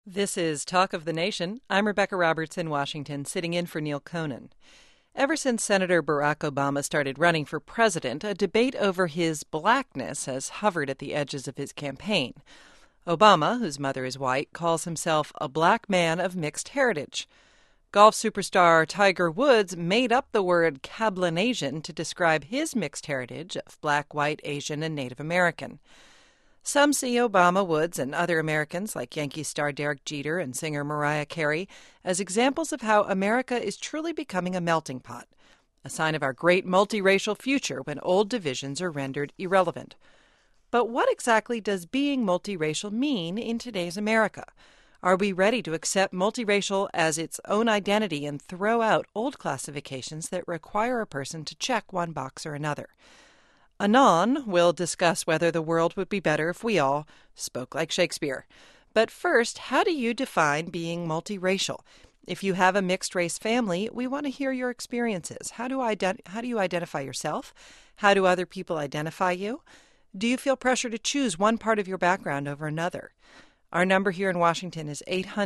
This is Talk of the Nation. I'm Rebecca Roberts in Washington, sitting in for Neil Conan. Ever since Senator Barack Obama started running for president, a debate over his blackness has hovered at the edges of his campaign. Obama, whose mother is white, calls himself a black man of mixed heritage. Golf superstar Tiger Woods made up the word Cablinasian to describe his mixed heritage of black, white, Asian, and Native American. Some see Obama, Woods, and other Americans like Yankee star Derek Jeter and singer Mariah Carey as examples of how America is truly becoming a melting pot, a sign of our great multiracial future when old divisions are rendered irrelevant. But what exactly does being multiracial mean in today's America? Are we ready to accept multiracial as its own identity and throw out old classifications that require a person to check one box or another? Anon, we'll discuss whether the world would be better if we all spoke like Shakespeare. But first, how do you define being multiracial? If you have a mixed-race family, we want to hear your experiences. How do you identify yourself? How do other people identify you? Do you feel pressure to choose one part of your background over another? Our number here in Washington is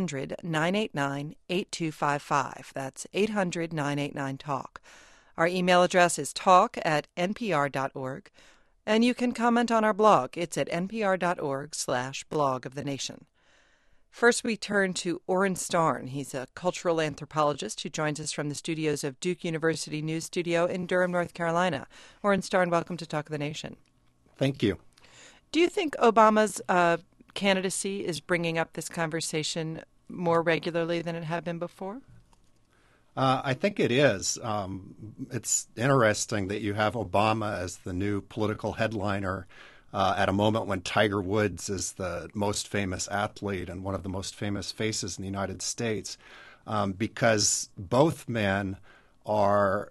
800-989-8255. That's 800-989-TALK. Our email address is talk@npr.org, and you can comment on our blog. It's at npr.org/blog of the nation. First, we turn to Oren Starn. He's a cultural anthropologist who joins us from the studios of Duke University News Studio in Durham, North Carolina. Oren Starn, welcome to Talk of the Nation. Thank you. Do you think Obama's candidacy is bringing up this conversation more regularly than it had been before? I think it is. It's interesting that you have Obama as the new political headliner at a moment when Tiger Woods is the most famous athlete and one of the most famous faces in the United States, because both men are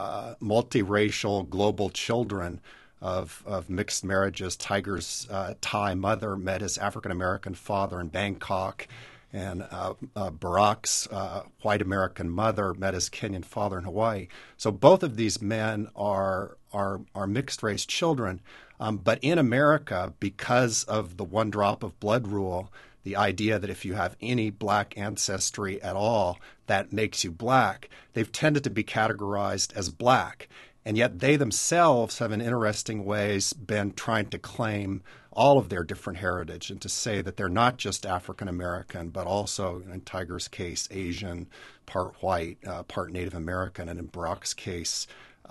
multiracial global children of mixed marriages. Tiger's Thai mother met his African-American father in Bangkok, and Barack's white American mother met his Kenyan father in Hawaii. So both of these men are mixed-race children. But in America, because of the one drop of blood rule, the idea that if you have any black ancestry at all, that makes you black, they've tended to be categorized as black. And yet they themselves have in interesting ways been trying to claim all of their different heritage and to say that they're not just African American, but also, in Tiger's case, Asian, part white, part Native American, and in Barack's case,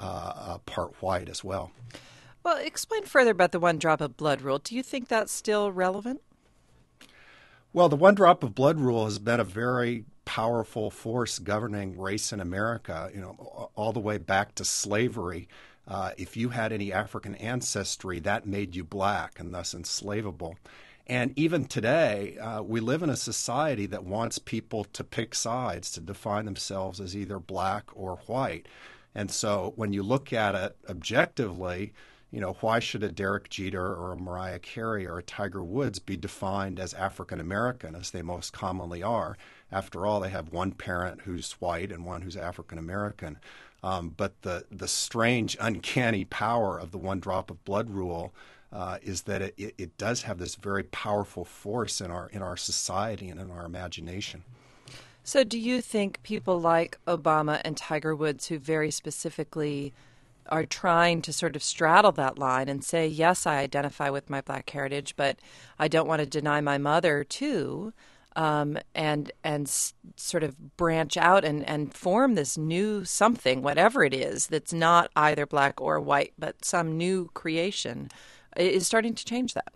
part white as well. Well, explain further about the one drop of blood rule. Do you think that's still relevant? Well, the one drop of blood rule has been a very powerful force governing race in America, all the way back to slavery. If you had any African ancestry, that made you black and thus enslavable. And even today, we live in a society that wants people to pick sides, to define themselves as either black or white. And so when you look at it objectively, why should a Derek Jeter or a Mariah Carey or a Tiger Woods be defined as African American, as they most commonly are? After all, they have one parent who's white and one who's African American. But the strange, uncanny power of the one drop of blood rule is that it does have this very powerful force in our society and in our imagination. So do you think people like Obama and Tiger Woods, who very specifically are trying to sort of straddle that line and say, yes, I identify with my black heritage, but I don't want to deny my mother too, and sort of branch out and form this new something, whatever it is, that's not either black or white, but some new creation, is starting to change that?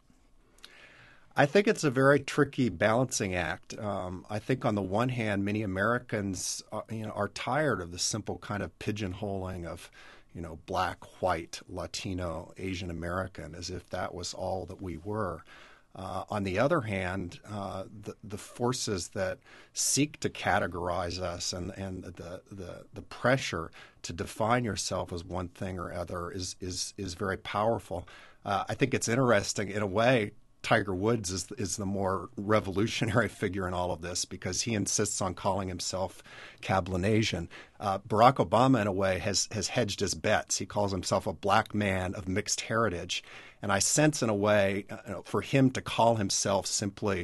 I think it's a very tricky balancing act. I think on the one hand, many Americans are tired of the simple kind of pigeonholing of black, white, Latino, Asian American, as if that was all that we were. On the other hand, the forces that seek to categorize us and the pressure to define yourself as one thing or other is very powerful. I think it's interesting in a way. Tiger Woods is the more revolutionary figure in all of this because he insists on calling himself Cablinasian. Barack Obama, in a way, has hedged his bets. He calls himself a black man of mixed heritage. And I sense, in a way, for him to call himself simply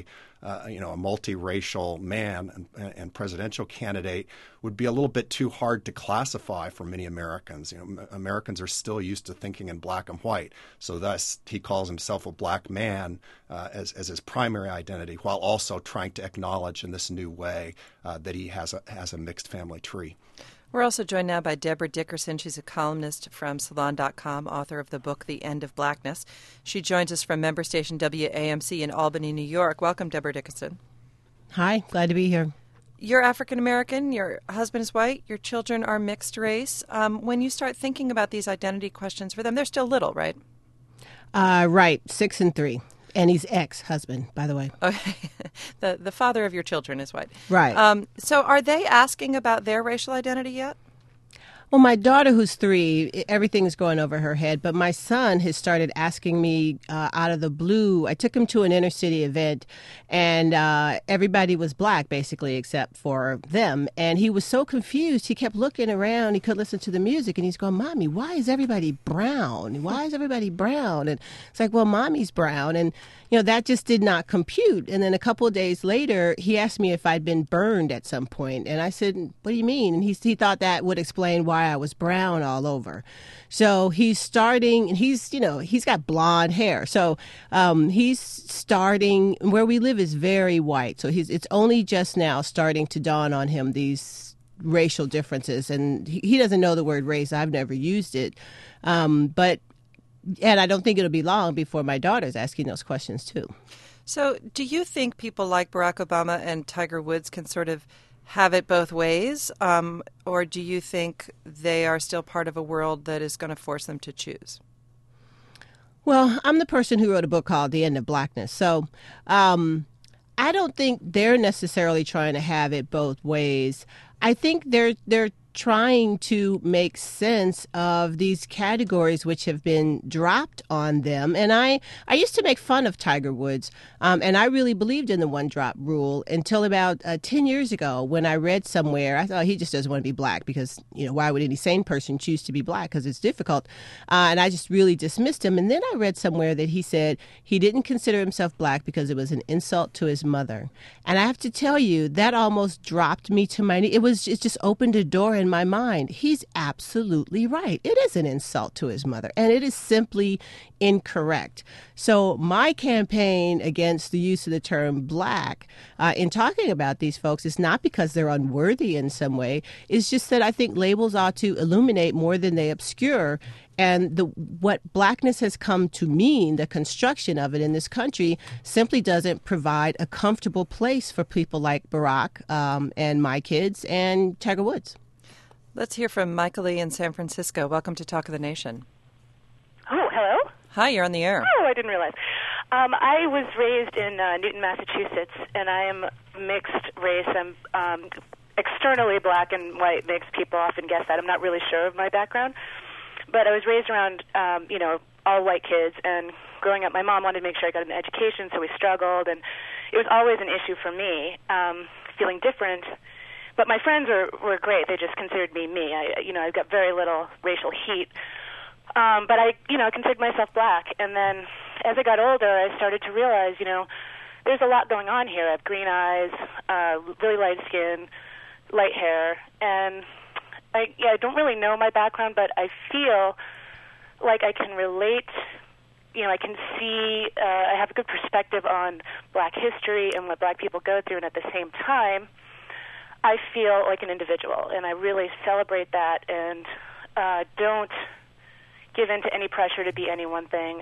a multiracial man and presidential candidate would be a little bit too hard to classify for many Americans. Americans are still used to thinking in black and white. So thus, he calls himself a black man as his primary identity, while also trying to acknowledge in this new way that he has a mixed family tree. We're also joined now by Deborah Dickerson. She's a columnist from Salon.com, author of the book The End of Blackness. She joins us from member station WAMC in Albany, New York. Welcome, Deborah Dickerson. Hi, glad to be here. You're African American, your husband is white, your children are mixed race. When you start thinking about these identity questions for them, they're still little, right? Right, 6 and 3. And he's ex-husband, by the way. Okay. The father of your children is white. Right. So are they asking about their racial identity yet? Well, my daughter, who's 3, everything's going over her head. But my son has started asking me out of the blue. I took him to an inner city event, and everybody was black, basically, except for them. And he was so confused. He kept looking around. He couldn't listen to the music. And he's going, Mommy, why is everybody brown? Why is everybody brown? And it's like, well, Mommy's brown. And, that just did not compute. And then a couple of days later, he asked me if I'd been burned at some point. And I said, what do you mean? And he thought that would explain why I was brown all over. So he's starting, and he's got blonde hair. So he's starting, where we live is very white. So it's only just now starting to dawn on him these racial differences. And he doesn't know the word race. I've never used it. And I don't think it'll be long before my daughter's asking those questions, too. So do you think people like Barack Obama and Tiger Woods can sort of have it both ways? Or do you think they are still part of a world that is going to force them to choose? Well, I'm the person who wrote a book called The End of Blackness. So I don't think they're necessarily trying to have it both ways. I think they're trying to make sense of these categories which have been dropped on them. And I used to make fun of Tiger Woods, and I really believed in the one-drop rule until about 10 years ago when I read somewhere, I thought he just doesn't want to be black because, why would any sane person choose to be black? Because it's difficult. And I just really dismissed him. And then I read somewhere that he said he didn't consider himself black because it was an insult to his mother. And I have to tell you, that almost dropped me to my knee. It just opened a door in my mind. He's absolutely right. It is an insult to his mother, and it is simply incorrect. So my campaign against the use of the term black in talking about these folks is not because they're unworthy in some way. It's just that I think labels ought to illuminate more than they obscure. And what blackness has come to mean, the construction of it in this country, simply doesn't provide a comfortable place for people like Barack and my kids and Tiger Woods. Let's hear from Michael Lee in San Francisco. Welcome to Talk of the Nation. Oh, hello? Hi, you're on the air. Oh, I didn't realize. I was raised in Newton, Massachusetts, and I am mixed race. I'm externally black and white mixed. People often guess that. I'm not really sure of my background. But I was raised around, all white kids, and growing up, my mom wanted to make sure I got an education, so we struggled, and it was always an issue for me, feeling different. But my friends were great. They just considered me me. I got very little racial heat. But I considered myself black. And then as I got older, I started to realize, there's a lot going on here. I have green eyes, really light skin, light hair. And I don't really know my background, but I feel like I can relate. I can see, I have a good perspective on black history and what black people go through. And at the same time, I feel like an individual, and I really celebrate that and don't give in to any pressure to be any one thing.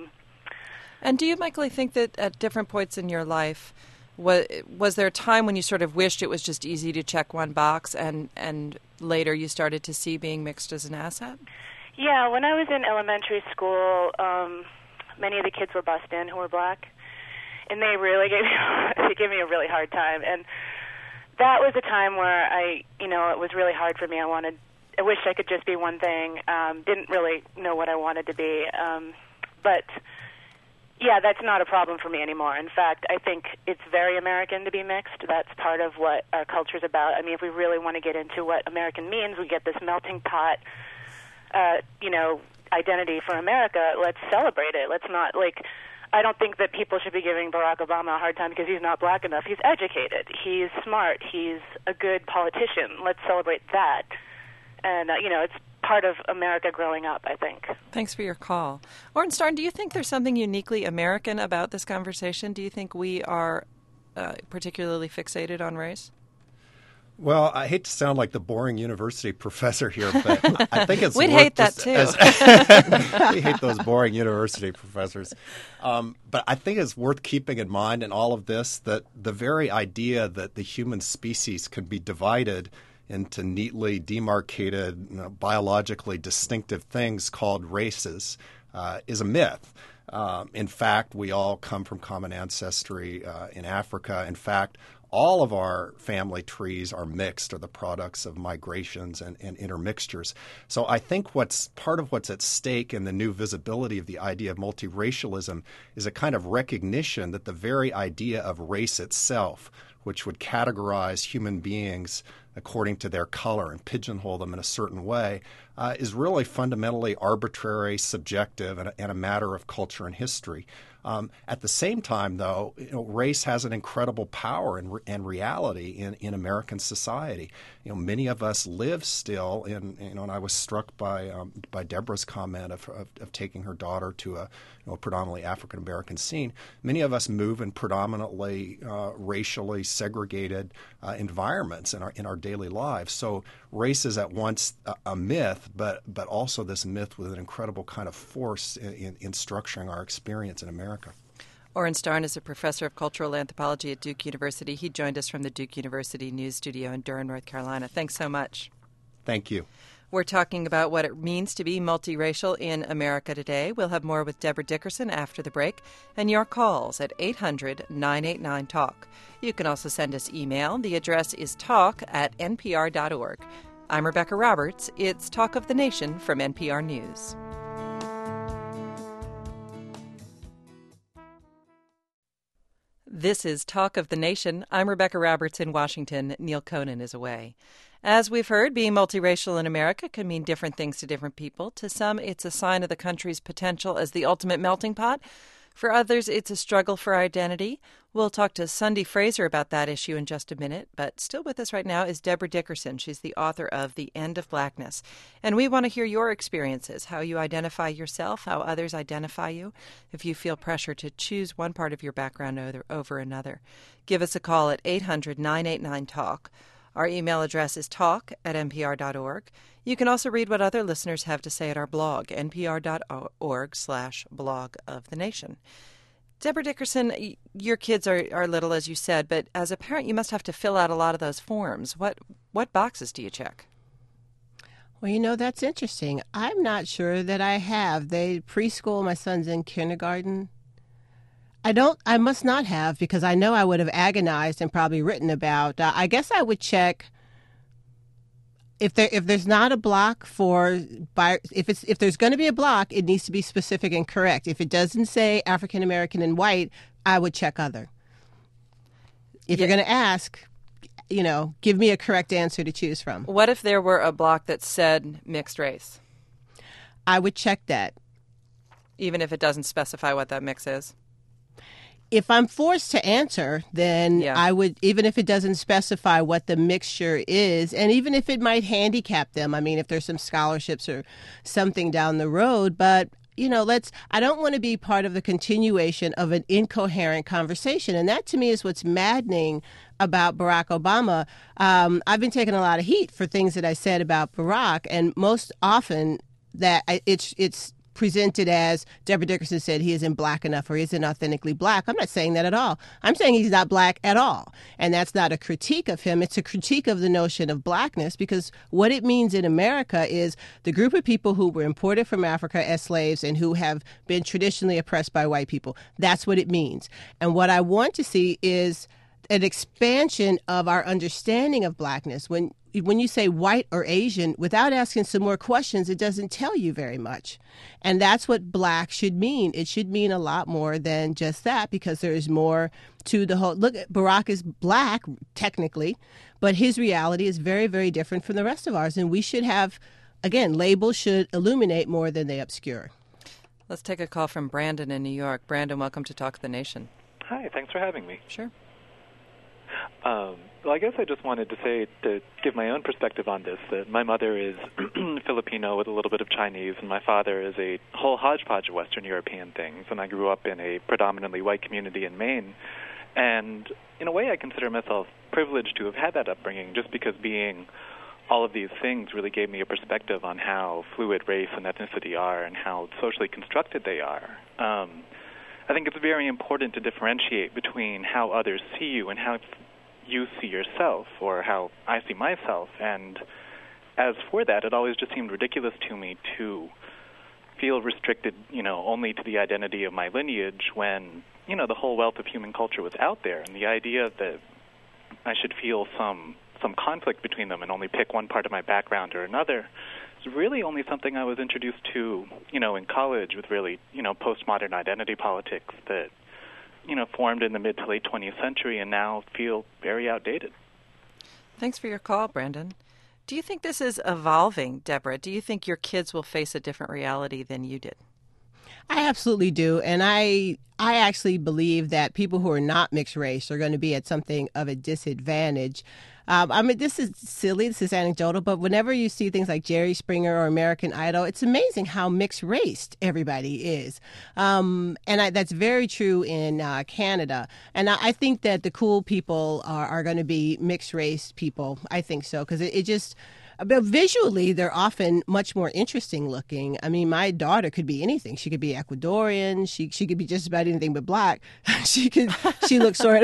And do you, Michael, think that at different points in your life, was there a time when you sort of wished it was just easy to check one box, and later you started to see being mixed as an asset? Yeah, when I was in elementary school, many of the kids were bussed in who were black, and they really gave me a really hard time. And that was a time where it was really hard for me. I wished I could just be one thing. Didn't really know what I wanted to be. But yeah, that's not a problem for me anymore. In fact, I think it's very American to be mixed. That's part of what our culture's about. I mean, if we really want to get into what American means, we get this melting pot, identity for America. Let's celebrate it. Let's not I don't think that people should be giving Barack Obama a hard time because he's not black enough. He's educated. He's smart. He's a good politician. Let's celebrate that. And, it's part of America growing up, I think. Thanks for your call. Ornstein, do you think there's something uniquely American about this conversation? Do you think we are particularly fixated on race? Well, I hate to sound like the boring university professor here, but I think it's We'd worth hate that too. we hate those boring university professors. But I think it's worth keeping in mind in all of this that the very idea that the human species can be divided into neatly demarcated, biologically distinctive things called races is a myth. In fact, we all come from common ancestry in Africa. In fact, all of our family trees are mixed, or the products of migrations and intermixtures. So I think part of what's at stake in the new visibility of the idea of multiracialism is a kind of recognition that the very idea of race itself, which would categorize human beings according to their color and pigeonhole them in a certain way, is really fundamentally arbitrary, subjective, and a matter of culture and history. At the same time, though, race has an incredible power and reality in American society. Many of us live still in, and I was struck by Deborah's comment of taking her daughter to a predominantly African American scene. Many of us move in predominantly racially segregated environments in our daily lives. So race is at once a myth, but also this myth with an incredible kind of force in structuring our experience in America. Ornstein is a professor of cultural anthropology at Duke University. He joined us from the Duke University News Studio in Durham, North Carolina. Thanks so much. Thank you. We're talking about what it means to be multiracial in America today. We'll have more with Deborah Dickerson after the break, and your calls at 800-989-TALK. You can also send us email. The address is talk@npr.org. I'm Rebecca Roberts. It's Talk of the Nation from NPR News. This is Talk of the Nation. I'm Rebecca Roberts in Washington. Neil Conan is away. As we've heard, being multiracial in America can mean different things to different people. To some, it's a sign of the country's potential as the ultimate melting pot. For others, it's a struggle for identity. We'll talk to Sunday Fraser about that issue in just a minute, but still with us right now is Deborah Dickerson. She's the author of The End of Blackness. And we want to hear your experiences, how you identify yourself, how others identify you, if you feel pressure to choose one part of your background over another. Give us a call at 800-989-TALK. Our email address is talk@npr.org. You can also read what other listeners have to say at our blog, npr.org/blog of the nation. Deborah Dickerson, your kids are little, as you said, but as a parent, you must have to fill out a lot of those forms. What boxes do you check? Well, that's interesting. I'm not sure that I have. Preschool, my son's in kindergarten. I must not have, because I know I would have agonized and probably written about. I guess I would check if there's not a block if there's going to be a block, it needs to be specific and correct. If it doesn't say African American and white, I would check other. If you're going to ask, give me a correct answer to choose from. What if there were a block that said mixed race? I would check that. Even if it doesn't specify what that mix is? If I'm forced to answer, then I would, even if it doesn't specify what the mixture is, and even if it might handicap them, if there's some scholarships or something down the road, but I don't want to be part of the continuation of an incoherent conversation. And that to me is what's maddening about Barack Obama. I've been taking a lot of heat for things that I said about Barack, and most often that it's presented as Deborah Dickerson said he isn't black enough or isn't authentically black. I'm not saying that at all. I'm saying he's not black at all. And that's not a critique of him. It's a critique of the notion of blackness, because what it means in America is the group of people who were imported from Africa as slaves and who have been traditionally oppressed by white people. That's what it means. And what I want to see is an expansion of our understanding of blackness. When you say white or Asian, without asking some more questions, it doesn't tell you very much. And that's what black should mean. It should mean a lot more than just that, because there is more to the whole. Look, Barack is black, technically, but his reality is very, very different from the rest of ours. And we should have, again, labels should illuminate more than they obscure. Let's take a call from Brandon in New York. Brandon, welcome to Talk of the Nation. Hi, thanks for having me. Sure. Well, I guess I just wanted to say, to give my own perspective on this, that my mother is Filipino with a little bit of Chinese, and my father is a whole hodgepodge of Western European things, and I grew up in a predominantly white community in Maine. And in a way, I consider myself privileged to have had that upbringing, just because being all of these things really gave me a perspective on how fluid race and ethnicity are and how socially constructed they are. I think it's very important to differentiate between how others see you and how you see yourself, or how I see myself. And as for that, it always just seemed ridiculous to me to feel restricted, only to the identity of my lineage when, the whole wealth of human culture was out there. And the idea that I should feel some conflict between them and only pick one part of my background or another is really only something I was introduced to, in college with really, postmodern identity politics that, formed in the mid to late 20th century and now feel very outdated. Thanks for your call, Brandon. Do you think this is evolving, Deborah? Do you think your kids will face a different reality than you did? I absolutely do. And I actually believe that people who are not mixed race are going to be at something of a disadvantage. This is silly, this is anecdotal, but whenever you see things like Jerry Springer or American Idol, it's amazing how mixed-raced everybody is. That's very true in Canada. And I think that the cool people are going to be mixed-race people. I think so, because it just... But visually, they're often much more interesting looking. I mean, my daughter could be anything. She could be Ecuadorian. She could be just about anything but black. She looks sort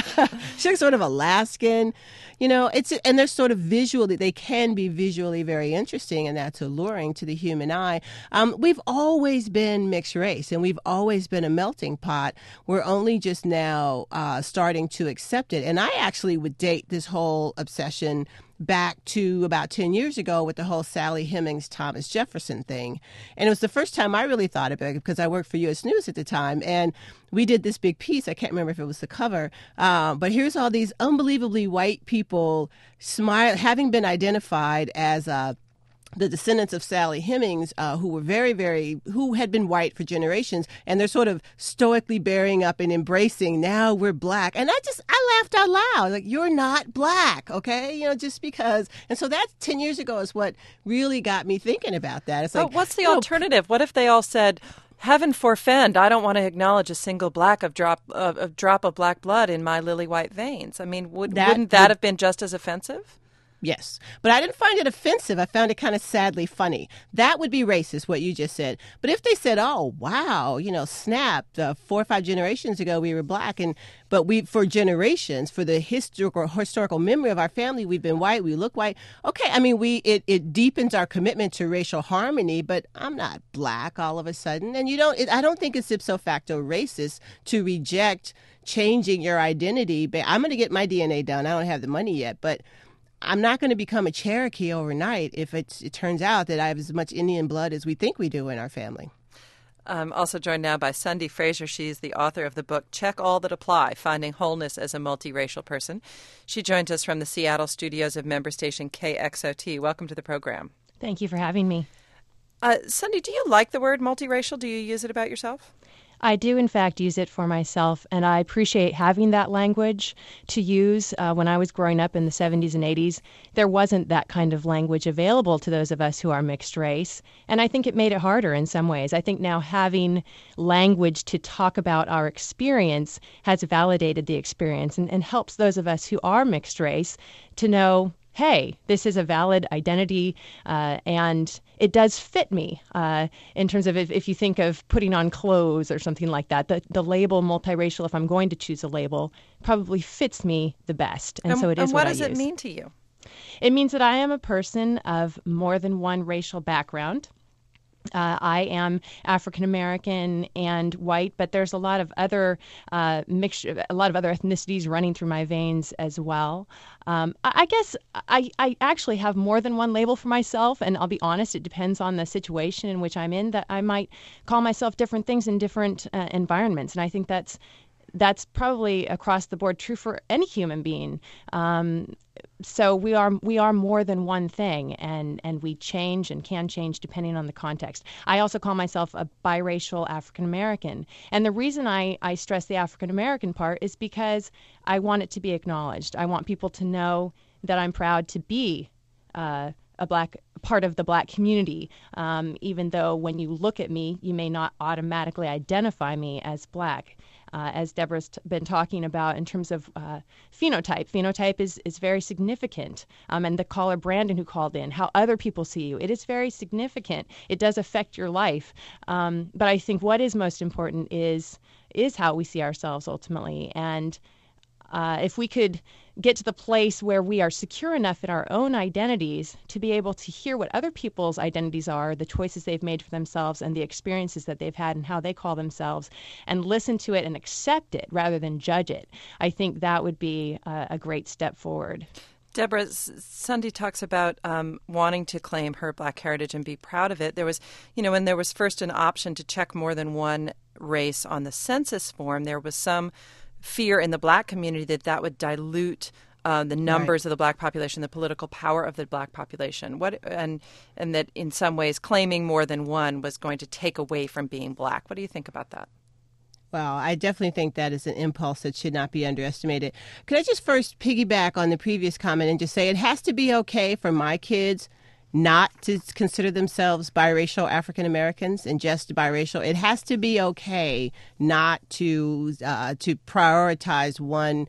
of Alaskan. And they're sort of visually, they can be visually very interesting, and that's alluring to the human eye. We've always been mixed race, and we've always been a melting pot. We're only just now starting to accept it. And I actually would date this whole obsession back to about 10 years ago with the whole Sally Hemings, Thomas Jefferson thing. And it was the first time I really thought about it because I worked for U.S. News at the time. And we did this big piece. I can't remember if it was the cover. But here's all these unbelievably white people having been identified as the descendants of Sally Hemings, who were who had been white for generations, and they're sort of stoically bearing up and embracing, now we're black. And I laughed out loud, like, you're not black, okay? Just because. And so that 10 years ago is what really got me thinking about that. It's like, what's the alternative? What if they all said, heaven forfend, I don't want to acknowledge a single drop of black blood in my lily white veins? I mean, wouldn't that have been just as offensive? Yes, but I didn't find it offensive. I found it kind of sadly funny. That would be racist, what you just said. But if they said, oh, wow, snap, 4 or 5 generations ago we were black, but for generations, for the historical memory of our family, we've been white, we look white. Okay, I mean, it deepens our commitment to racial harmony, but I'm not black all of a sudden. And I don't think it's ipso facto racist to reject changing your identity. But I'm going to get my DNA done. I don't have the money yet, but I'm not going to become a Cherokee overnight if it turns out that I have as much Indian blood as we think we do in our family. I'm also joined now by Sunday Fraser. She's the author of the book Check All That Apply, Finding Wholeness as a Multiracial Person. She joins us from the Seattle studios of member station KXOT. Welcome to the program. Thank you for having me. Sunday, do you like the word multiracial? Do you use it about yourself? I do, in fact, use it for myself, and I appreciate having that language to use. When I was growing up in the 70s and 80s, there wasn't that kind of language available to those of us who are mixed race, and I think it made it harder in some ways. I think now having language to talk about our experience has validated the experience and helps those of us who are mixed race to know, hey, this is a valid identity, and it does fit me in terms of if you think of putting on clothes or something like that. The label multiracial, if I'm going to choose a label, probably fits me the best. And so it is what I use. And what does it mean to you? It means that I am a person of more than one racial background. I am African American and white, but there's a lot of other mixture, a lot of other ethnicities running through my veins as well. I guess I actually have more than one label for myself, and I'll be honest, it depends on the situation in which I'm in, that I might call myself different things in different environments, and I think that's probably across the board true for any human being. So we are more than one thing, and we change and can change depending on the context. I also call myself a biracial African American, and the reason I stress the African American part is because I want it to be acknowledged. I want people to know that I'm proud to be a black part of the black community, even though when you look at me, you may not automatically identify me as black. As Deborah's been talking about in terms of phenotype. Phenotype is very significant. And the caller Brandon who called in, how other people see you, it is very significant. It does affect your life. But I think what is most important is how we see ourselves ultimately. And if we could get to the place where we are secure enough in our own identities to be able to hear what other people's identities are, the choices they've made for themselves and the experiences that they've had and how they call themselves, and listen to it and accept it rather than judge it, I think that would be a great step forward. Deborah, Sundie talks about wanting to claim her black heritage and be proud of it. There was, when there was first an option to check more than one race on the census form, there was some fear in the black community that would dilute the numbers of the black population, the political power of the black population. And that in some ways claiming more than one was going to take away from being black. What do you think about that? Well, I definitely think that is an impulse that should not be underestimated. Could I just first piggyback on the previous comment and just say it has to be okay for my kids not to consider themselves biracial African Americans and just biracial. It has to be okay not to prioritize one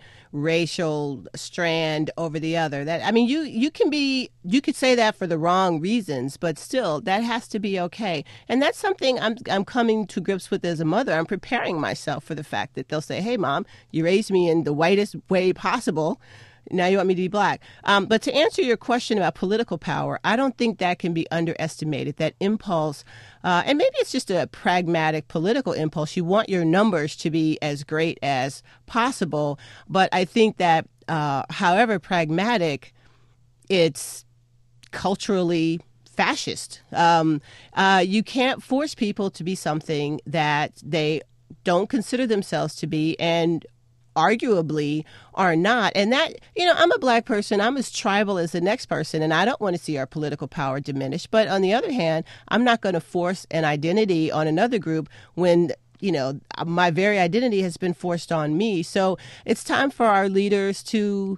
racial strand over the other. You could say that for the wrong reasons, but still that has to be okay. And that's something I'm coming to grips with as a mother. I'm preparing myself for the fact that they'll say, "Hey, Mom, you raised me in the whitest way possible. Now you want me to be black." But to answer your question about political power, I don't think that can be underestimated, that impulse. And maybe it's just a pragmatic political impulse. You want your numbers to be as great as possible. But I think that however pragmatic, it's culturally fascist. You can't force people to be something that they don't consider themselves to be, and arguably are not. And that, I'm a black person. I'm as tribal as the next person, and I don't want to see our political power diminish. But on the other hand, I'm not going to force an identity on another group when, my very identity has been forced on me. So it's time for our leaders to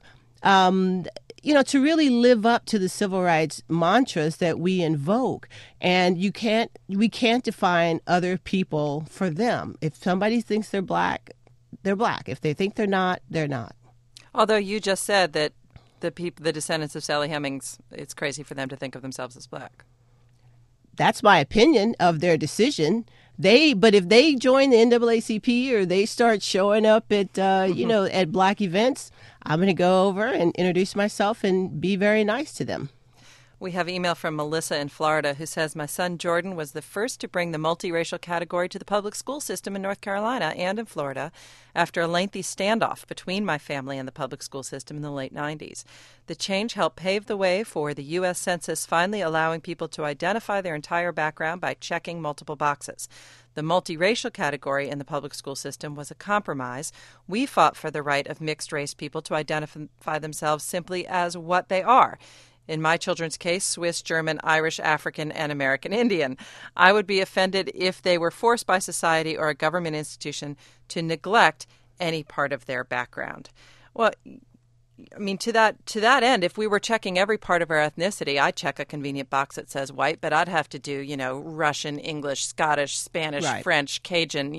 to really live up to the civil rights mantras that we invoke. And we can't define other people for them. If somebody thinks they're black, they're black. If they think they're not, they're not. Although you just said that the descendants of Sally Hemings, it's crazy for them to think of themselves as black. That's my opinion of their decision. But if they join the NAACP or they start showing up at at black events, I'm going to go over and introduce myself and be very nice to them. We have email from Melissa in Florida who says, "My son Jordan was the first to bring the multiracial category to the public school system in North Carolina and in Florida after a lengthy standoff between my family and the public school system in the late 90s. The change helped pave the way for the U.S. Census finally allowing people to identify their entire background by checking multiple boxes. The multiracial category in the public school system was a compromise. We fought for the right of mixed-race people to identify themselves simply as what they are. In my children's case, Swiss, German, Irish, African, and American Indian. I would be offended if they were forced by society or a government institution to neglect any part of their background." Well, I mean, to that end, if we were checking every part of our ethnicity, I'd check a convenient box that says white, but I'd have to do, Russian, English, Scottish, Spanish, right, French, Cajun,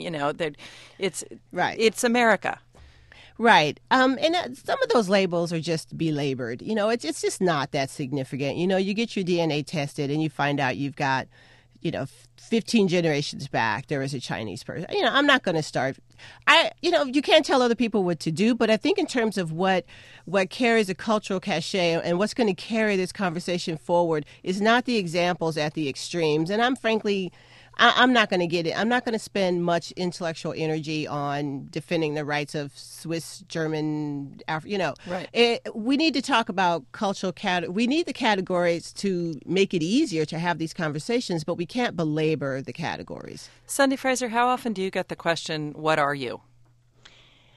it's America. Right. And some of those labels are just belabored. It's just not that significant. You get your DNA tested and you find out you've got, 15 generations back, there was a Chinese person. I'm not going to start. You can't tell other people what to do, but I think in terms of what carries a cultural cachet and what's going to carry this conversation forward is not the examples at the extremes. And I'm not going to get it. I'm not going to spend much intellectual energy on defending the rights of Swiss, German, Right. We need to talk about cultural we need the categories to make it easier to have these conversations, but we can't belabor the categories. Sundie Fraser, how often do you get the question, "What are you?"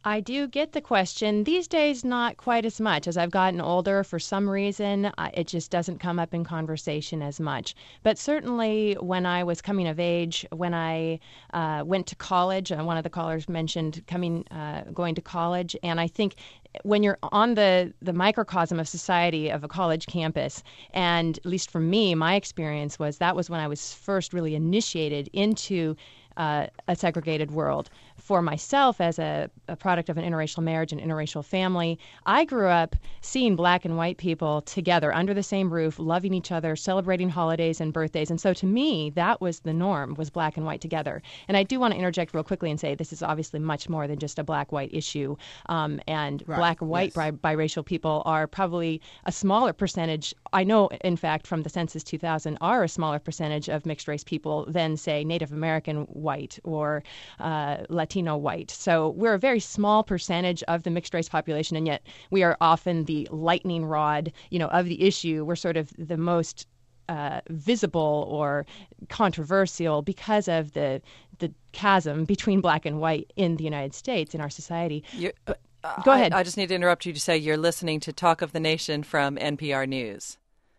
I do get the question. These days, not quite as much. As I've gotten older, for some reason, it just doesn't come up in conversation as much. But certainly when I was coming of age, when I went to college, one of the callers mentioned going to college, and I think when you're on the microcosm of society of a college campus, and at least for me, my experience was that was when I was first really initiated into a segregated world. For myself, as a product of an interracial marriage and interracial family, I grew up seeing black and white people together under the same roof, loving each other, celebrating holidays and birthdays. And so to me, that was the norm, was black and white together. And I do want to interject real quickly and say this is obviously much more than just a black-white issue. And right. Black and white biracial people are probably a smaller percentage. I know, in fact, from the Census 2000, are a smaller percentage of mixed-race people than, say, Native American white or Latino white. So we're a very small percentage of the mixed race population, and yet we are often the lightning rod, of the issue. We're sort of the most visible or controversial because of the chasm between black and white in the United States, in our society. Go ahead. I just need to interrupt you to say you're listening to Talk of the Nation from NPR News.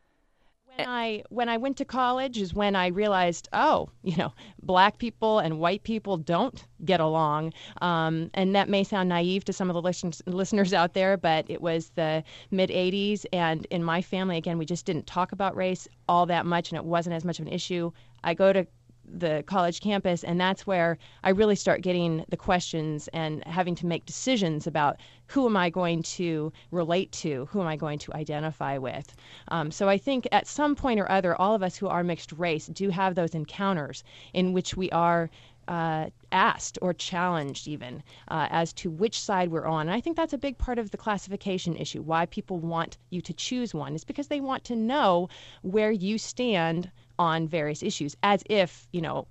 When I went to college is when I realized, black people and white people don't get along. And that may sound naive to some of the listeners out there, but it was the mid-'80s. And in my family, again, we just didn't talk about race all that much, and it wasn't as much of an issue. I go to the college campus, and that's where I really start getting the questions and having to make decisions about who am I going to relate to, who am I going to identify with. So I think at some point or other, all of us who are mixed race do have those encounters in which we are asked or challenged even as to which side we're on. And I think that's a big part of the classification issue. Why people want you to choose one is because they want to know where you stand on various issues, as if,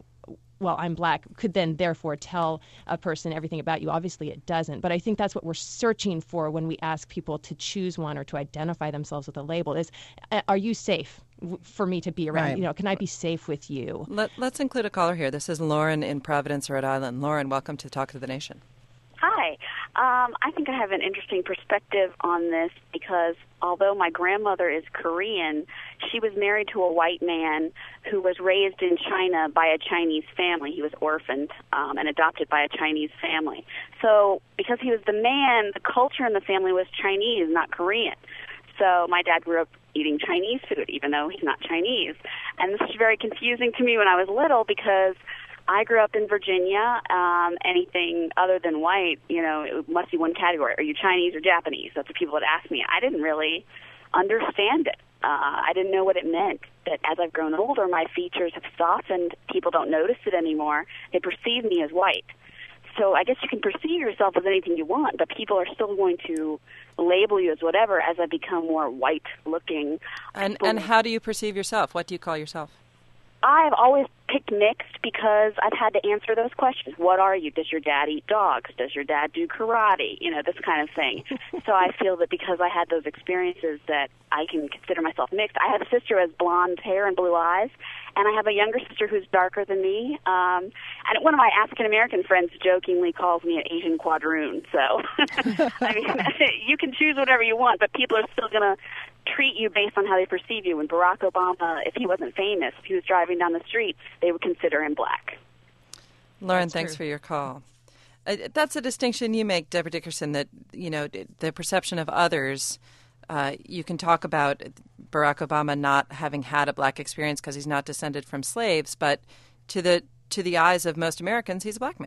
I'm black, could then therefore tell a person everything about you. Obviously it doesn't. But I think that's what we're searching for when we ask people to choose one or to identify themselves with a label is, are you safe for me to be around? Right. Can I be safe with you? Let's include a caller here. This is Lauren in Providence, Rhode Island. Lauren, welcome to Talk to the Nation. Hi. I think I have an interesting perspective on this because although my grandmother is Korean, she was married to a white man who was raised in China by a Chinese family. He was orphaned and adopted by a Chinese family. So because he was the man, the culture in the family was Chinese, not Korean. So my dad grew up eating Chinese food, even though he's not Chinese. And this was very confusing to me when I was little because I grew up in Virginia. Anything other than white, it must be one category. Are you Chinese or Japanese? That's what people would ask me. I didn't really understand it. I didn't know what it meant. But as I've grown older, my features have softened. People don't notice it anymore. They perceive me as white. So I guess you can perceive yourself as anything you want, but people are still going to label you as whatever as I become more white-looking. And how do you perceive yourself? What do you call yourself? I've always picked mixed because I've had to answer those questions. What are you? Does your dad eat dogs? Does your dad do karate? This kind of thing. So I feel that because I had those experiences that I can consider myself mixed. I have a sister who has blonde hair and blue eyes, and I have a younger sister who's darker than me. And one of my African-American friends jokingly calls me an Asian quadroon. So, I mean, you can choose whatever you want, but people are still going to treat you based on how they perceive you. When Barack Obama, if he wasn't famous, if he was driving down the street, they would consider him black. Lauren, thanks for your call. That's a distinction you make, Deborah Dickerson, that, the perception of others, you can talk about Barack Obama not having had a black experience because he's not descended from slaves, but to the eyes of most Americans, he's a black man.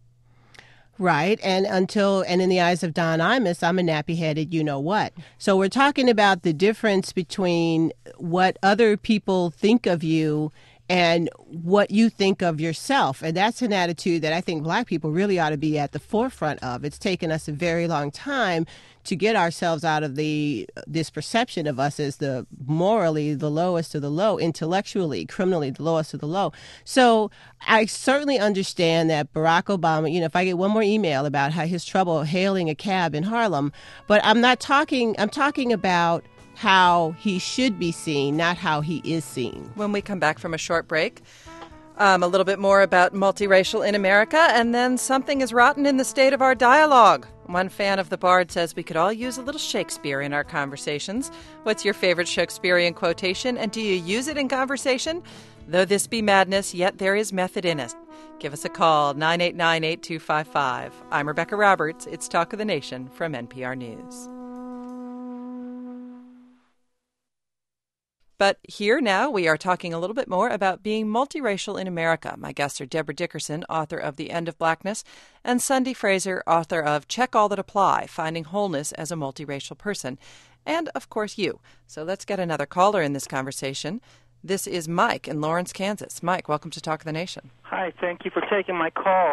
Right. And in the eyes of Don Imus, I'm a nappy-headed you-know-what. So we're talking about the difference between what other people think of you and what you think of yourself. And that's an attitude that I think black people really ought to be at the forefront of. It's taken us a very long time to get ourselves out of this perception of us as the morally the lowest of the low, intellectually, criminally the lowest of the low. So I certainly understand that Barack Obama, if I get one more email about how his trouble hailing a cab in Harlem, but I'm talking about how he should be seen, not how he is seen. When we come back from a short break, A little bit more about multiracial in America, and then something is rotten in the state of our dialogue. One fan of the Bard says we could all use a little Shakespeare in our conversations. What's your favorite Shakespearean quotation, and do you use it in conversation? Though this be madness, yet there is method in it. Give us a call, 989-8255. I'm Rebecca Roberts. It's Talk of the Nation from NPR News. But here now, we are talking a little bit more about being multiracial in America. My guests are Deborah Dickerson, author of The End of Blackness, and Sundie Fraser, author of Check All That Apply, Finding Wholeness as a Multiracial Person, and, of course, you. So let's get another caller in this conversation. This is Mike in Lawrence, Kansas. Mike, welcome to Talk of the Nation. Hi, thank you for taking my call.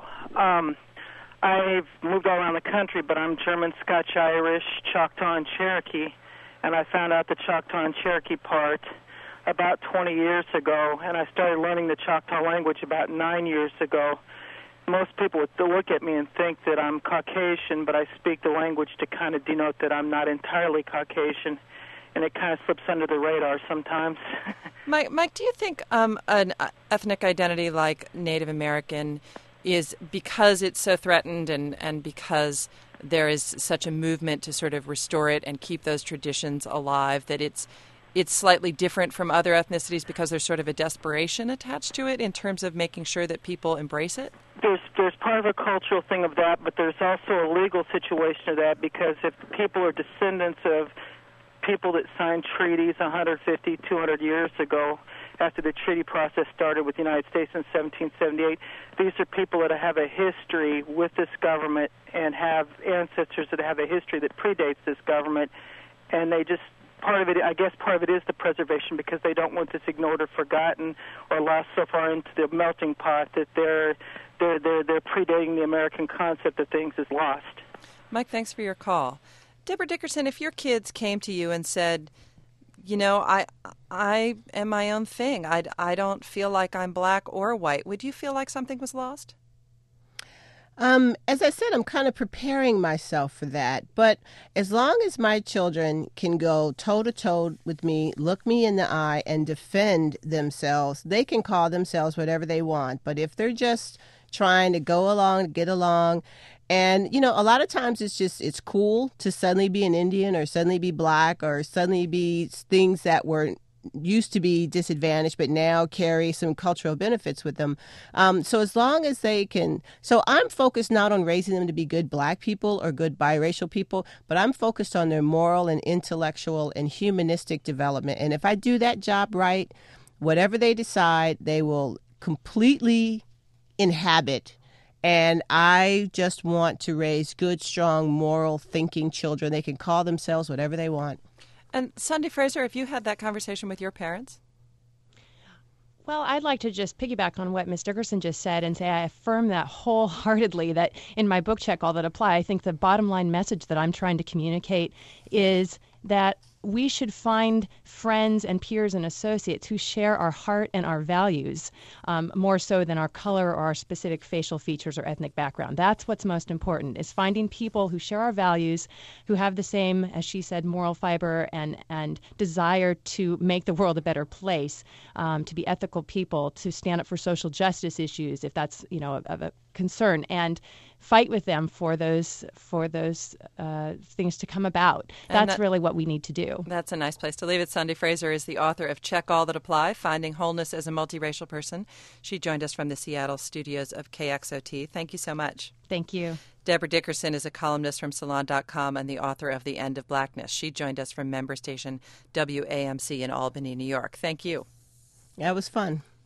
I've moved all around the country, but I'm German, Scotch, Irish, Choctaw, and Cherokee. And I found out the Choctaw and Cherokee part about 20 years ago, and I started learning the Choctaw language about 9 years ago. Most people would look at me and think that I'm Caucasian, but I speak the language to kind of denote that I'm not entirely Caucasian, and it kind of slips under the radar sometimes. Mike, do you think an ethnic identity like Native American is, because it's so threatened and because there is such a movement to sort of restore it and keep those traditions alive, that it's slightly different from other ethnicities because there's sort of a desperation attached to it in terms of making sure that people embrace it? There's part of a cultural thing of that, but there's also a legal situation of that, because if people are descendants of people that signed treaties 150, 200 years ago, after the treaty process started with the United States in 1778, these are people that have a history with this government and have ancestors that have a history that predates this government, and they just, part of it is the preservation, because they don't want this ignored or forgotten or lost so far into the melting pot that they're predating the American concept that things is lost. Mike, thanks for your call. Deborah Dickerson, if your kids came to you and said, you know, I am my own thing, I don't feel like I'm black or white, would you feel like something was lost? As I said, I'm kind of preparing myself for that. But as long as my children can go toe-to-toe with me, look me in the eye, and defend themselves, they can call themselves whatever they want. But if they're just trying to go along, get along, and, you know, a lot of times it's cool to suddenly be an Indian or suddenly be black or suddenly be things that were used to be disadvantaged but now carry some cultural benefits with them. So as long as they can, so I'm focused not on raising them to be good black people or good biracial people, but I'm focused on their moral and intellectual and humanistic development. And if I do that job right, whatever they decide, they will completely inhabit. And I just want to raise good, strong, moral thinking children. They can call themselves whatever they want. And Sundie Fraser, have you had that conversation with your parents? Well, I'd like to just piggyback on what Ms. Dickerson just said and say I affirm that wholeheartedly, that in my book, Check All That Apply, I think the bottom line message that I'm trying to communicate is that we should find friends and peers and associates who share our heart and our values, more so than our color or our specific facial features or ethnic background. That's what's most important, is finding people who share our values, who have the same, as she said, moral fiber and desire to make the world a better place, to be ethical people, to stand up for social justice issues, if that's, you know, of a concern, and fight with them for those things to come about. That's really what we need to do. That's a nice place to leave it. Sundie Fraser is the author of Check All That Apply, Finding Wholeness as a Multiracial Person. She joined us from the Seattle studios of KXOT. Thank you so much. Thank you. Deborah Dickerson is a columnist from Salon.com and the author of The End of Blackness. She joined us from member station WAMC in Albany, New York. Thank you. That was fun.